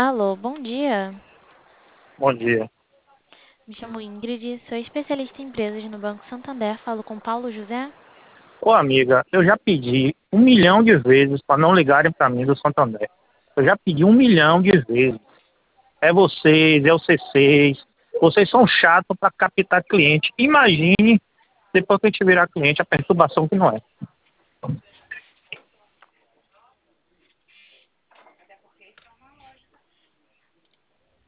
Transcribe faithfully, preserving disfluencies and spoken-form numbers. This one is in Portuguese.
Alô, bom dia. Bom dia. Me chamo Ingrid, sou especialista em empresas no Banco Santander. Falo com Paulo José. Ô amiga, eu já pedi um milhão de vezes para não ligarem para mim do Santander. Eu já pedi um milhão de vezes. É vocês, é o C seis. Vocês são chatos para captar cliente. Imagine depois que a gente virar cliente, a perturbação que não é.